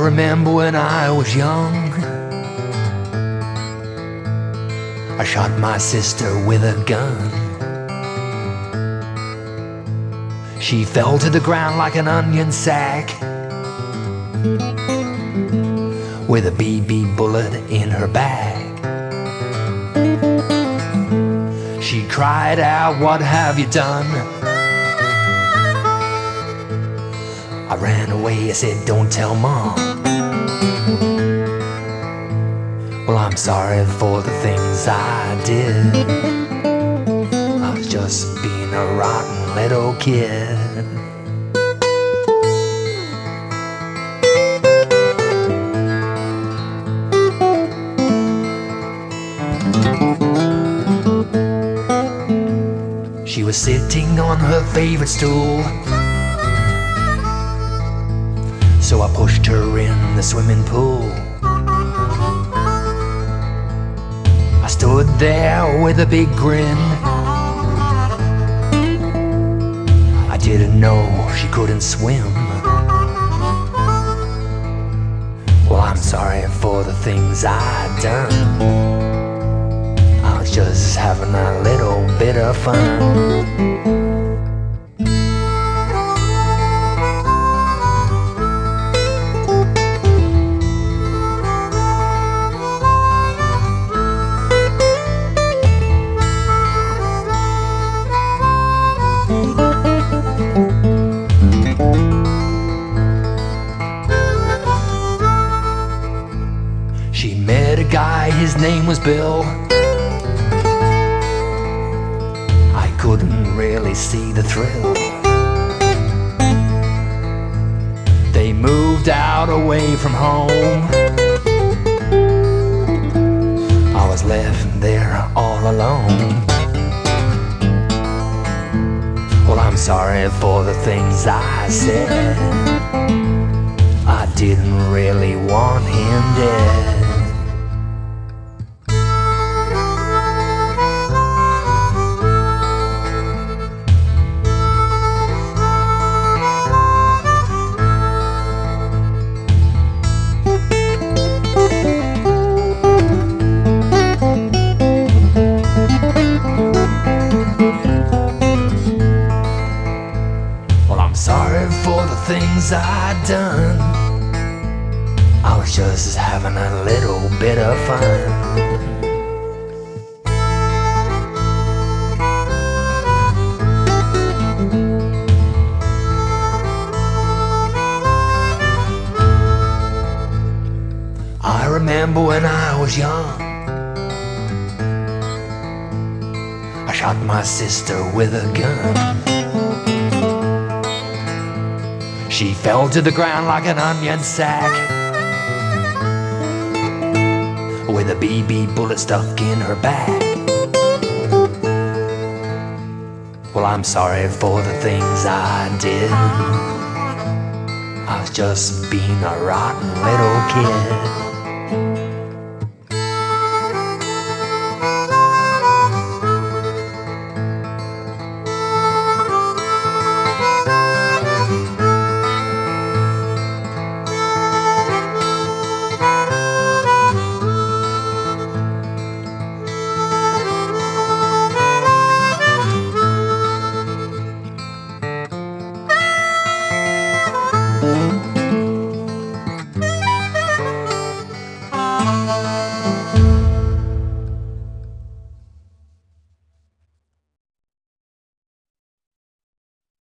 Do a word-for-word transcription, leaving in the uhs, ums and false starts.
remember when I was young, I shot my sister with a gun. She fell to the ground like an onion sack, with a B B bullet in her back. She cried out, "What have you done?" I ran away, I said, "Don't tell Mom." Well, I'm sorry for the things I did. I was just being a rotten little kid. She was sitting on her favorite stool, so I pushed her in the swimming pool. I stood there with a big grin. I didn't know she couldn't swim. Well, I'm sorry for the things I'd done. I was just having a little bit of fun. She met a guy, his name was Bill. I couldn't really see the thrill. They moved out away from home. I was left there all alone. Well, I'm sorry for the things I said. I didn't really want him dead. I'm sorry for the things I'd done. I was just having a little bit of fun. I remember when I was young, I shot my sister with a gun. She fell to the ground like an onion sack, with a B B bullet stuck in her back. Well, I'm sorry for the things I did. I was just being a rotten little kid. Thank you.